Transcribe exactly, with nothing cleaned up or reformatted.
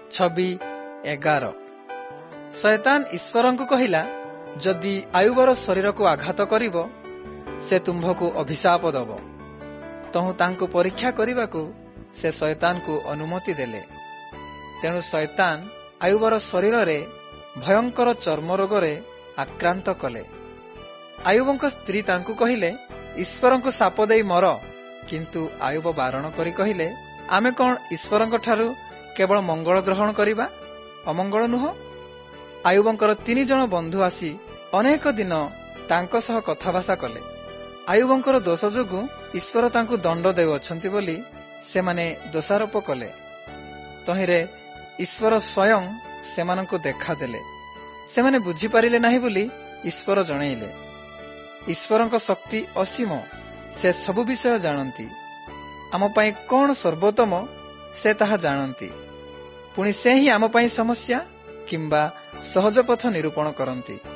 ଛବି ଏଗାର। ଶୟତାନ ଈଶ୍ୱରଙ୍କୁ କହିଲା, ଯଦି ଆୟୁବର ଶରୀରକୁ ଆଘାତ କରିବ ସେ ତୁମ୍ଭକୁ ଅଭିଶାପ ଦେବ। ତହୁଁ ତାଙ୍କୁ ପରୀକ୍ଷା କରିବାକୁ ସେ ଶୟତାନକୁ ଅନୁମତି ଦେଲେ। ତେଣୁ ଶୟତାନ ଆୟୁବର ଶରୀରରେ ଭୟଙ୍କର ଚର୍ମ ରୋଗରେ ଆକ୍ରାନ୍ତ କଲେ। ଆୟୁବଙ୍କ ସ୍ତ୍ରୀ ତାଙ୍କୁ କହିଲେ, ଈଶ୍ୱରଙ୍କୁ ଶାପ ଦେଇ ମର। କିନ୍ତୁ ଆୟୁବ ବାରଣ କରି କହିଲେ, ଆମେ କ'ଣ ଈଶ୍ୱରଙ୍କ ଠାରୁ କେବଳ ମଙ୍ଗଳ ଗ୍ରହଣ କରିବା, ଅମଙ୍ଗଳ ନୁହଁ? ଆୟୁବଙ୍କର ତିନି ଜଣ ବନ୍ଧୁ ଆସି ଅନେକ ଦିନ ତାଙ୍କ ସହ କଥାଭାଷା କଲେ। ଆୟୁବଙ୍କର ଦୋଷ ଯୋଗୁଁ ଈଶ୍ୱର ତାଙ୍କୁ ଦଣ୍ଡ ଦେଉଅଛନ୍ତି ବୋଲି ସେମାନେ ଦୋଷାରୋପ କଲେ। ତହିଁରେ ଈଶ୍ୱର ସ୍ୱୟଂ ସେମାନଙ୍କୁ ଦେଖାଦେଲେ। ସେମାନେ ବୁଝିପାରିଲେ ନାହିଁ ବୋଲି ଈଶ୍ୱର ଜଣେଇଲେ। ଈଶ୍ୱରଙ୍କ ଶକ୍ତି ଅସୀମ, ସେ ସବୁ ବିଷୟ ଜାଣନ୍ତି। ଆମ ପାଇଁ କ'ଣ ସର୍ବୋତ୍ତମ ସେ ତାହା ଜାଣନ୍ତି। ପୁଣି ସେ ହିଁ ଆମ ପାଇଁ ସମସ୍ୟା କିମ୍ବା ସହଜ ପଥ ନିରୂପଣ କରନ୍ତି।